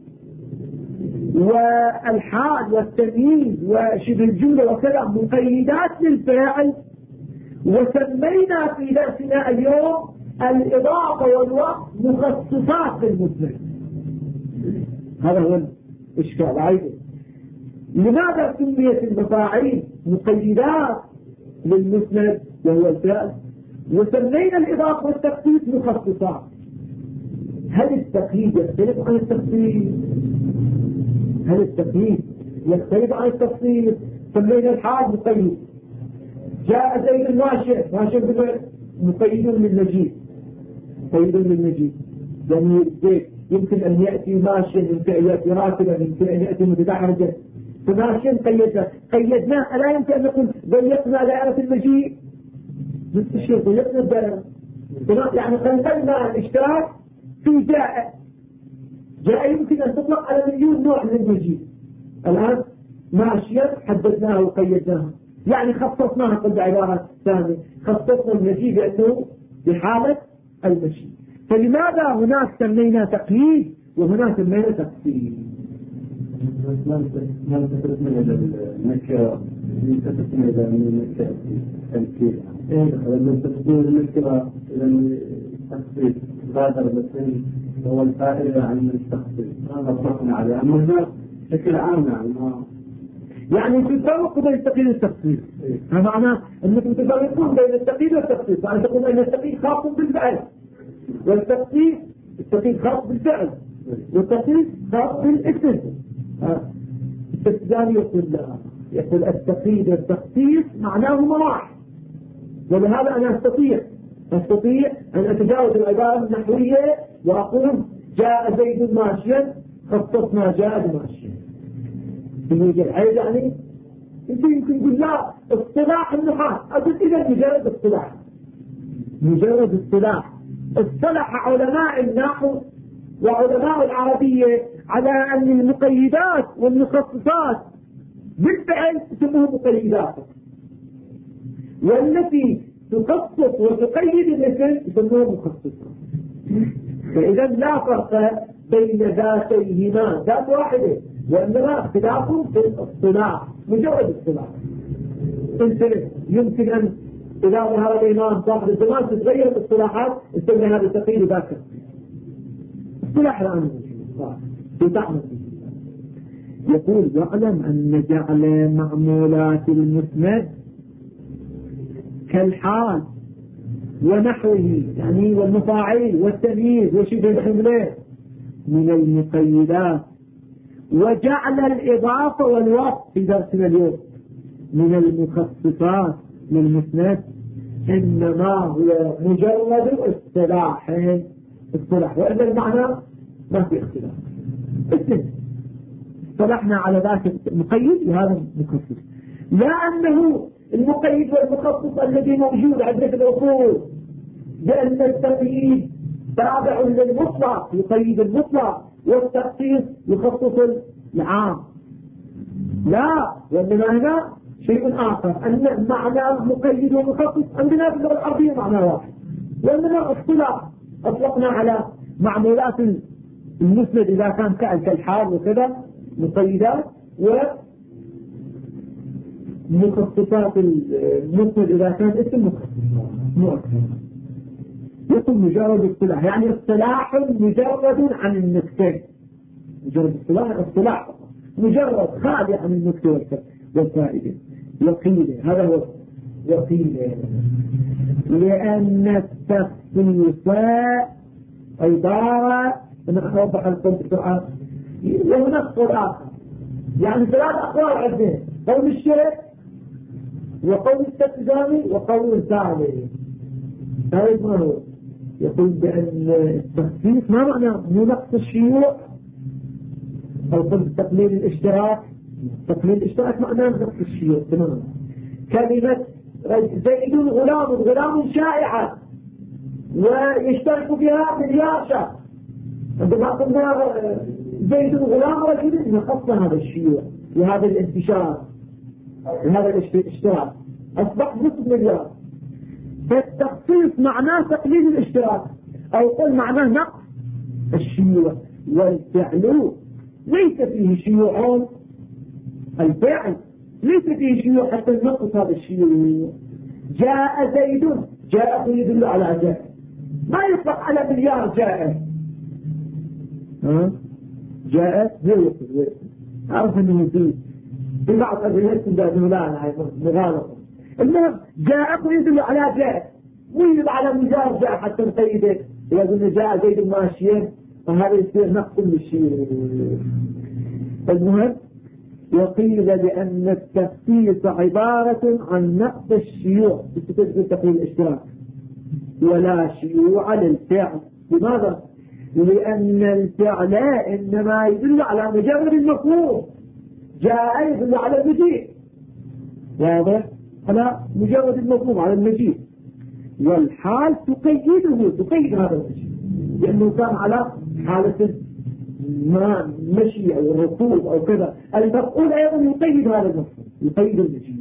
والحال والتمييز وشبه الجملة وكذا مقيدات للفاعل، وسمينا في درسنا اليوم الإضافة والوقت مخصصات للمسند؟ هذا هو الإشكال. أيضا لماذا سميت المفاعيل مقيدات للمسند وهو الفعل، وسمينا الإضافة والتخصيص مخصصات؟ هل التقييد يختلف عن التخصيص؟ هل التقييد يختلف عن التخصيص؟ سمينا الحال مقيد، جاء زيد ماشي ماشي مقيد للمجيء، مقيد للمجيء، يعني زيد يمكن أن يأتي ماشي، يمكن أن يأتي راكبا، يمكن أن يأتي متدحرجا، فماشي قيدنا قيدناه. ألا يمكن أن نقول ضيقنا دائرة المجيء؟ نفس الشيء ضيقنا الدائرة، يعني قللنا الاشتراك في جاء. جاء يمكن أن تطلق على مليون نوع من المجيء. الآن ماشيا حددناها وقيدناها، يعني خصصناها. قلت عبارة ثانية، خصصنا المجيء بأنه بحالة المجيء. فلماذا هناك سمينا تقييد وهناك سمينا تقسيم؟ ما تفرق من النكرة تفرق من النكرة التنكير لما تفصيل النكرة إلى التخصيص غادر بسين هو الفائدة عن التخصيص. هذا أطلقنا عليه، أما هناك بشكل عام يعني يعني في فرق بين التقييد والتخصيص. هذا معناه أنكم تفرقون بين التقييد والتخصيص، يعني تقول أن التقييد خاص بالفعل والتخصيص التقييد خاص بالفعل والتخصيص خاص بالاسم. الثاني يقول لا، يقول التقييد والتخصيص معناهما واحد، ولهذا أنا أستطيع أستطيع أن أتجاوز العبارة النحوية وأقول جاء زيد ماشيا خصصنا جاء ماشيا. يوجد عيب يعني يمكن يمكن يقول لا اصطلاح النحاة. أقول إذا مجرد اصطلاح، مجرد اصطلاح. اصطلح علماء النحو وعلماء العربية على أن المقيدات والمخصصات بالفعل تسموها مقيدات، والتي تخصص وتقيد الاسم تسموها مخصصات. فإذا لا فرق بين ذاتيهما، ذات واحدة، وإنما اختلافهم في الاصطلاح، مجرد اصطلاح. انتبه، يمكن أن إذا ظهر الإمام صاحب الزمان تتغير الاصطلاحات، استمع هذا التقييد ذاك اصطلاح الآن بتعمل. يقول واعلم أن جعل معمولات المسند كالحال ونحوه، يعني والمفاعيل والتمييز وشبه الجملة من المقيدات، وجعل الإضافة والوقت في درسنا اليوم من المخصصات للمسند، إنما هو مجرد اصطلاح اصطلاح وإذا المعنى ما في اختلاف. اصطلحنا على ذاك المقيد وهذا المخصص، لا أنه المقيد والمخصص الذي موجود عندنا في الأصول بأن التقييد تابع للمطلق يقيد المطلق والتخصيص يخصص العام. لا، وإنما هنا شيء آخر، أن معنى مقيد ومخصص عندنا في اللغة العربية معنى واحد، وإنما اصطلاح أطلقنا على معمولات المسند إذا كان كالحال وكذا مقيدات، ومخصصات المسند إذا كان اسم مخصص مؤكد. يقول مجرد اصطلاح، يعني اصطلاح مجرد عن النكتة، مجرد اصطلاح اصطلاح مجرد خالي عن النكتة والفائدة. وقيل هذا هو وقيل لأن التخصيص عبارة، أنا أوضح لكم بسرعة، وهناك قول آخر، يعني ثلاث أقوال عندنا: قول الشرك وقول التقدامي وقول ثاني. هذا ما هو يقول بأن التخصيص ما معناه مو نقص الشيوع، أو قل تقليل الاشتراك. تقليل الاشتراك معناه نقص الشيوع تماما. كلمة زيد غلام، غلام شائعة ويشترك بها مليار شخص، عندما قلنا زيد غلام رجل نقص هذا الشيوع وهذا الانتشار وهذا الاشتراك، أصبح نصف مليار. فالتخصيص معناه تقليل الاشتراك، أو قل معناه نقص الشيوع. والفعل ليس فيه شيوع، الفعل ليس فيه شيوع حتى نقص هذا الشيوع. جاء زيد، جاء يدل على جاء، ما يطلق على مليار جاء. ها جاء زيد زيد عرف انه في في بعض أدلتهم بأنه لا مغالطة. المهم جاء يدل على جاء، مو يدل على مليار جاء حتى نقيده. إذا قلنا جاء زيد ماشيا فهذا يصير نقص كل شيء. المهم وقيل لأن التخصيص عبارة عن نقص الشيوع بتقدر تقول الاشتراك، ولا شيوع للفعل. لماذا؟ لأن الفعل إنما يدل على مجرد المفهوم. جاء يدل على المجيء، واضح؟ على مجرد المفهوم، على المجيء. والحال تقيده، تقيد هذا المجيء، لأنه كان على حالة ما مشي أو ركوب أو كذا. المفعول أيضا يقيد هذا المفعول، يقيد المجيء.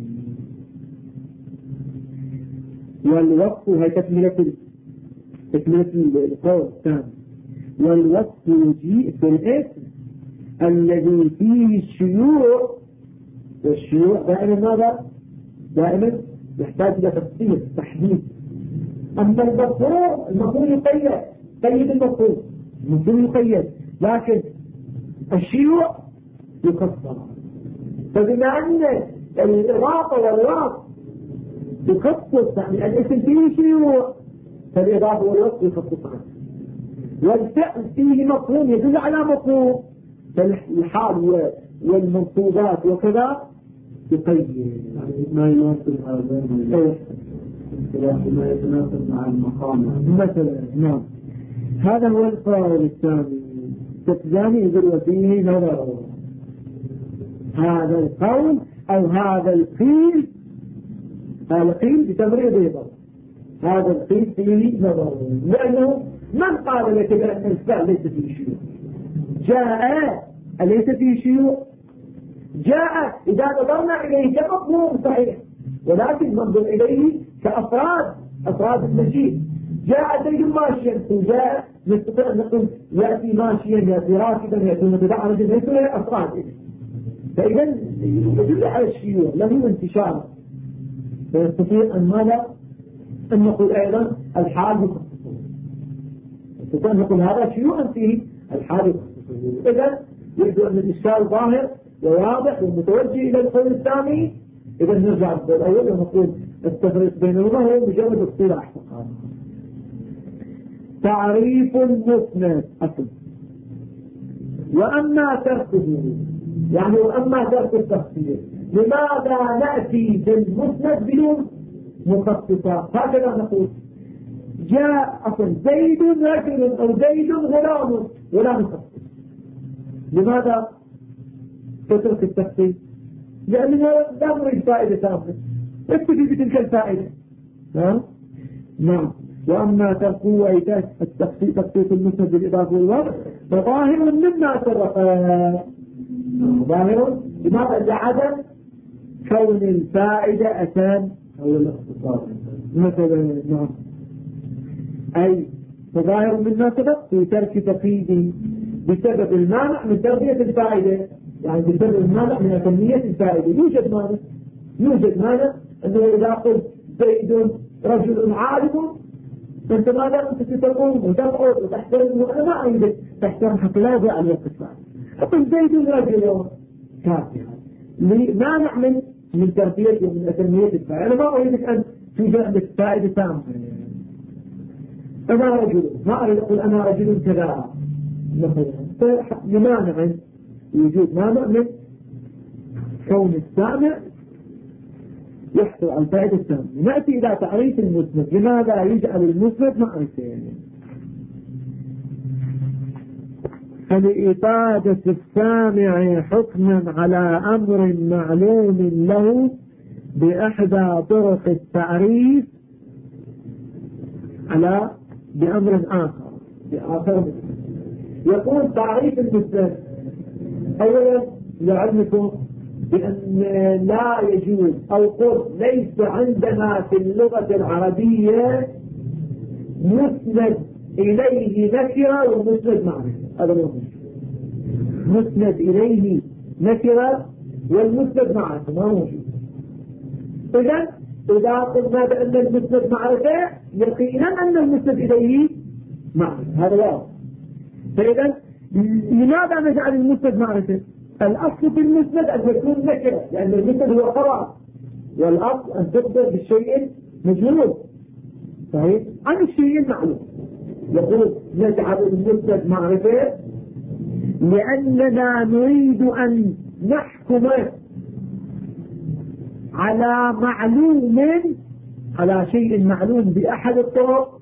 والوصف هي تكملة تكملة القول الثاني. والوصف يجيء في الاسم الذي فيه الشيوع، والشيوع دائما ماذا؟ دائما يحتاج إلى تفصيل تحديد. أما المفهوم، المفهوم يقيد، قيد المفهوم، المفهوم يقيد، لكن الشيوع يكفر. فبما أن الإضافة والوصف يخصص، يعني الاسم فيه شيوع، فالإضافة والوصف يخصص عنه. والفعل فيه مفهوم يدل على مفهوم، فالحال والمنصوبات وكذا يقيد. يعني ما يناسب هذا ما يتناسب مع المقام مثلا. نعم، هذا هو القول الثاني. الثاني يقول وفيه نظر. هذا القول أو هذا القيل، هذا القيل بتمريض يضر، هذا القيل فيه نظر. لأنه من قال لك بأن الفعل ليس فيه شيوع؟ جاء أليس فيه شيوع؟ جاء إذا نظرنا إليه كمفهوم صحيح، ولكن ننظر إليه كأفراد، أفراد المجيء. جاء زيد ماشيا، وجاء نستطيع أن نقول يأتي ماشيا، يأتي راكبا، يأتي متدعرا، ليس له أفراد إليه. فإذا يدل على الشيوع، له انتشار. فنستطيع أن ماذا؟ أن نقول أيضا الحال يخصصه، نستطيع أن نقول هذا شيوع فيه، الحال يخصصه. إذا يبدو أن الإشكال ظاهر وواضح ومتوجه إلى القول الثاني. إذا نرجع للقول الأول ونقول التفريق بينهما هو مجرد اصطلاح فقط. تعريف المسند أصل. وأما تركه، يعني وأما ترك التخصيص، لماذا نأتي بالمسند بدون مخصصات؟ هكذا نقول جاء أصل زيد رجل أو زيد غلام ولا نخصص. لماذا تترك التخصيص؟ لأننا لا نريد فائدة ثابتة، اكتفي بتلك الفائدة. ها؟ نعم. وأما تركه وإيتاء التخصيص، تخصيص المسند بالإضافة والوضع، فظاهر مما سبق. ظاهر لماذا؟ لعدم كون الفائدة أتان أو الاختصار مثلا. نعم. أي فظاهر مما سبق في ترك تقييده بسبب المانع من تربية الفائدة، يعني بسبب المانع من تنمية الفائدة. يوجد مانع، يوجد مانع أنه إذا قلت زيد رجل عالم أنت ما دام أنت تقوم وتقعد وتحترم، وأنا ما أريدك تحترم حتى لا يضيع الوقت بعد. أقول زيد رجل كافي، مانع من من تربيتي ومن تنميتك. أنا ما أريدك أن توجد عندك فائدة تامة. أنا رجل، ما أريد أقول أنا رجل كذا مثلا، لمانع وجود مانع من كون السامع يحصل على الفائدة التامة. نأتي إلى تعريف المسند. لماذا يجعل المسند معرفة؟ فلإفادة السامع حكما على أمر معلوم له بإحدى طرق التعريف على بأمر آخر بآخر. يقول تعريف المسند أولا لعلمكم بأن لا يجوز أو قل ليس عندنا في اللغة العربية مسند إليه نكرة ومسند معرفة. هذا هو مسند إليه نكرة والمسند معرفة ما موجود. إذن إذا قلنا بأن المسند معرفة يقينا أن المسند إليه معرفة، هذا واضح. فإذن لماذا نجعل المسند معرفة؟ الأصل في المسند أن يكون نكرة، لأن المسند هو خبر، والأصل أن تخبر بالشيء مجهول صحيح عن الشيء المعلوم. يقول نجعل المسند معرفة لأننا نريد أن نحكم على معلوم على شيء معلوم بأحد الطرق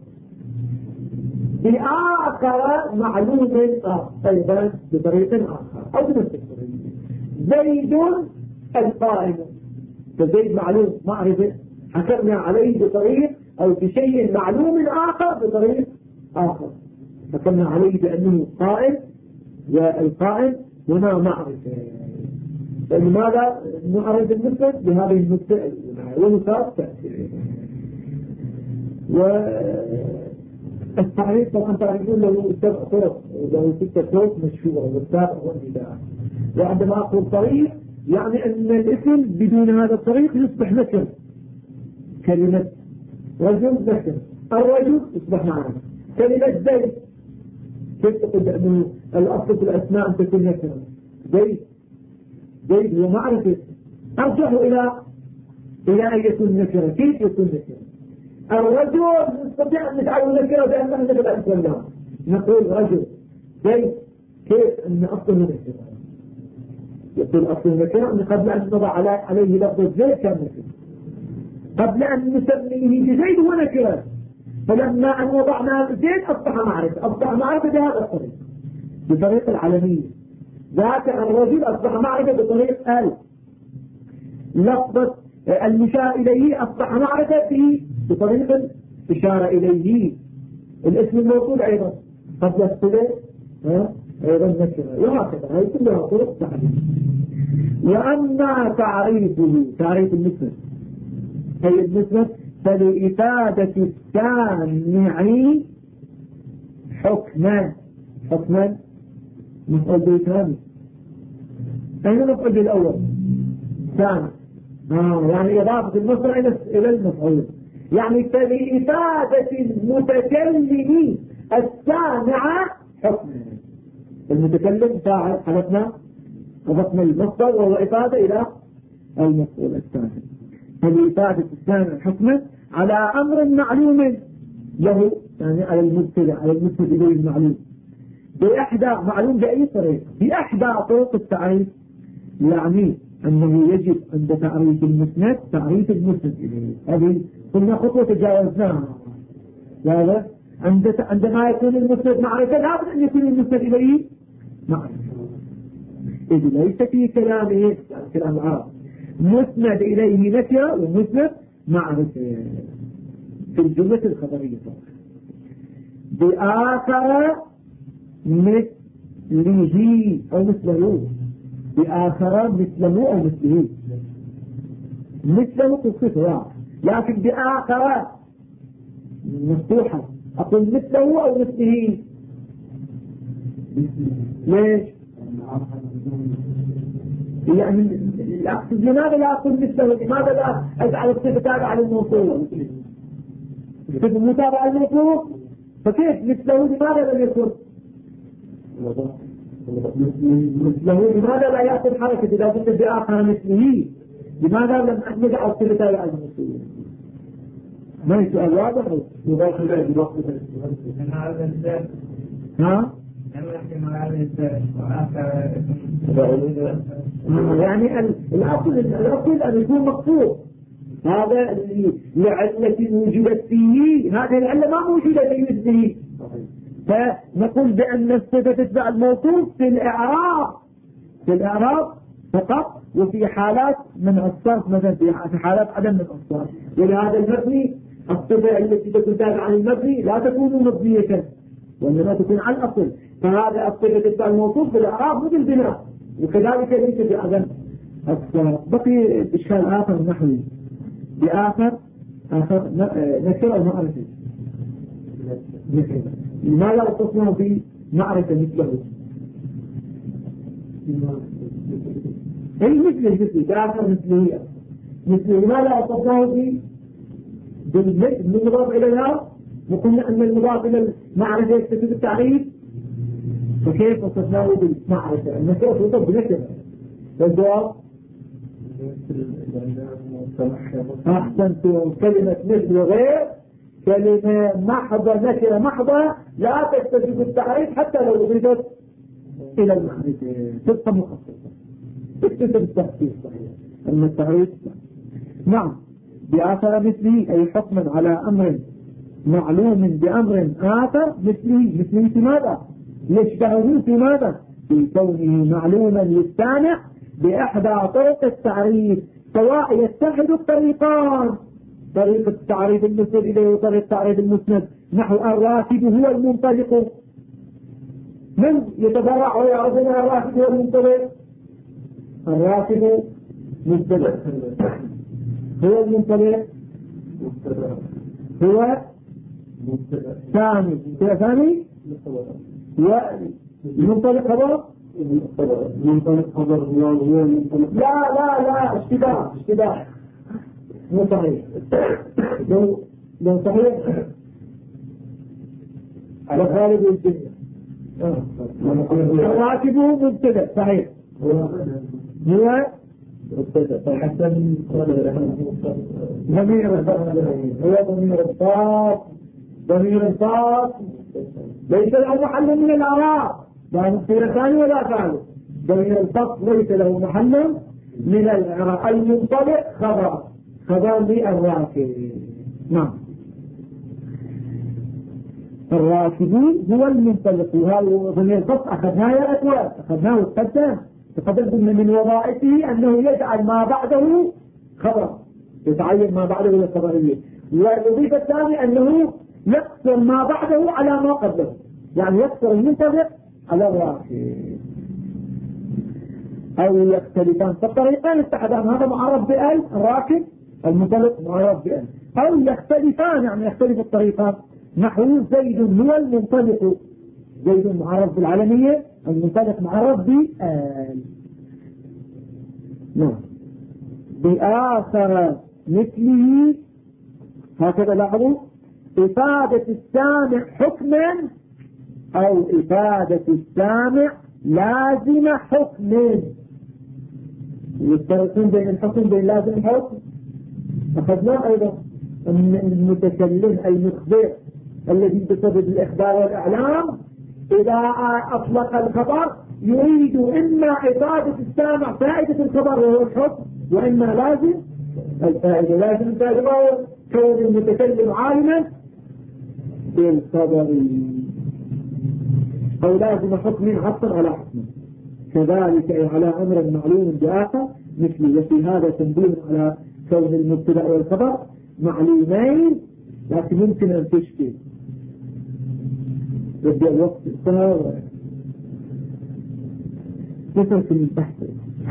بآخر معلوم أيضا بطريق آخر أو بنفس الطريق. زيد القائم، فزيد معلوم معرفة حكمنا عليه بطريق أو بشيء معلوم آخر بطريق آخر، حكمنا عليه بأنه قائم، والقائم هنا معرفة. لماذا نعرف المسند بهذه المسند والمسار تأثير. والتعريف طبعا تعرفون له سبع طرق له ستة طرق مشهورة والسابع والبداية. وعندما أقول طريق يعني أن الاسم بدون هذا الطريق يصبح نكر. كلمة رجل نكر، الرجل يصبح معرفة. كلمة زيد كيف تقول بأنه الأصل في الأسماء أن تكون نكرة؟ زيد زيد هو معرفة، أرجح إلى إلى أن يكون نكرة. كيف يكون نكرة؟ الرجل نستطيع أن نجعله نكرة بأن نحن نجد أسلام نقول رجل زيد، كيف أن أصله نكرة؟ يقول أصله نكرة أن قبل أن نضع عليه لفظ زيد كان نكرة، قبل أن نسميه بزيد هو نكرة، فلما أن وضعنا زيد أصبح معرفة. أصبح معرفة بهذا الطريق بطريق العلمية. ذاك الرجل أصبح معرفة بطريق ال لفظة المشار إليه أصبح معرفة به بطريق إشارة إليه. الاسم الموصول أيضا قد يصله أيضا نكرة، وهكذا. هذه كلها طرق تعريف. وأما تعريفه تعريف المسند أي المسند فلإفادة السامع حكما. حكما مفعول به ثاني. أين مفعول به الأول؟ سامع. آه يعني إضافة المصدر إلى المفعول، يعني فلإفادة المتكلم السامع حكما. المتكلم فاعل حدثنا أضفنا المصدر وهو إفادة إلى المفعول الثاني. فلإفادة السامع حكما على أمر معلوم له، يعني على المبتدأ على المسند إليه المعلوم بإحدى معلوم بأي طريقة بإحدى طرق التعريف. يعني أنه يجب عند تعريف المسند تعريف المسند إليه. هذه قلنا خطوة تجاوزناها. هذا عندما يكون المسند معرفة لابد أن يكون المسند إليه معرفة. إذ ليس في كلامه يعني كلام العرب مسند إليه نكرة ومسند معرفة في الجملة الخبرية بآخر مثله أو مثله بآخر مثله أو مثله مثله قصته، لكن بآخر مفتوحة. أقول مثله أو مثله ليش؟ يعني لماذا لا أقول مثله؟ لماذا لا أجعل الصفة تابعة على الموصول؟ في المتابعة الموصوف، فكيف مثله لماذا لم يكن مثله؟ لماذا لا يأخذ حركة إذا كنت بآخر مثله؟ لماذا لم نجعل الصفة على الموصول؟ ما هي سؤال واضح؟ ها؟ يعني الأصل الأصل أن يكون مقصود، هذا لعلة وجدت فيه، هذه العلة ما موجودة في مثله، فنقول بأن الصفة تتبع الموصوف في الإعراب في الإعراب فقط، وفي حالات من الصرف مثلا في حالات عدم من الصرف. ولهذا المبني الصفة التي تتابع عن المبني لا تكون مبنية وإنما تكون على الأصل، فهذا الصفة تتبع الموصوف في الإعراب مثل البناء، وكذلك ليس بعدم الصرف. بقي إشكال آخر نحوي بآخر آخر نكرة معرفة، ما لا تصنع في معرفة مثله أي مثل مثل بآخر مثله مثل ما لا تصنع في بالمضاف إلى الهاء، وقلنا أن المضاف إلى المعرفة يستفيد التعريف، فكيف تصنعه بالمعرفة؟ النكرة تطلب بنكرة والجواب أحسنتم. كلمة مثل وغير كلمة محضة نكرة محضة لا تستفيد التعريف حتى لو أضيفت إلى المعرفة، تبقى مخصصة تكتسب التخصيص صحيح أما التعريف. نعم بآخر مثله أي حكما على أمر معلوم بأمر آخر مثله. مثله في ماذا؟ يشبهه في ماذا؟ في كونه معلوما للسامع بإحدى طرق التعريف، سواء يتحد الطريقان، طريقة التعريف المسند إليه وطريقة التعريف المسند. نحو الراكب هو المنطلق، من يتبرع ويعرف أن الراكب هو المنطلق؟ الراكب مبتدأ، هو المنطلق هو ثاني ثاني والمنطلق خبر منطلق خبر هو المنطلق. لا لا لا اشتباه اشتباه مو صحيح. لو لو صحيح على غالب الدنيا الراكب مبتدأ صحيح هو حسن ضمير هو ضمير الصاد ضمير الصاد ليس له محل من الأعراب، لا مصير ثاني ولا ثالث. ضمير الصاد ليس له محل من الأعراب. المنطلق خبر خبر للراكب. نعم الراكبون هو المنطلق، وهذا ضمير الصاد أخذناه يا أخوان أخذناه القدام تقدم من وظائفه أنه يجعل ما بعده خبر، يتعين ما بعده إلى الخبرية. والوظيفة الثانية أنه يقصر ما بعده على ما قبله، يعني يقصر المنطلق على الراكب أو يختلفان. فالطريقان اتحدان، هذا معرف بأل الراكب، المنطلق معرف بأل، أو يختلفان يعني يختلف الطريقان. نحو زيد هو المنطلق، زيد معرف بالعالمية، المنطلق معرف بآل. نعم بآخر مثله هكذا لاحظوا إفادة السامع حكما أو إفادة السامع لازم حكم. يفترقون بين الحكم بين لازم الحكم. أخذناه أيضا أن المتكلم المخبر الذي بسبب الإخبار والإعلام إذا أطلق الخبر يريد إما إفادة السامع فائدة الخبر وهو الحكم، وإما لازم الفائدة. لازم الفائدة هو كون المتكلم عالما بالخبر، أو لازم حكم عطا على حكم، كذلك أي على أمر معلوم بآخر مثل. وفي هذا تنبيه على كون المبتدأ والخبر معلومين لكن ممكن أن تشكل. يبدأ الوقت صار نترك البحث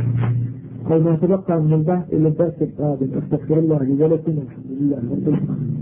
أو ما تبقى من البحث إلى الدرس القادم. أستغفر الله لي ولكم، الحمد لله.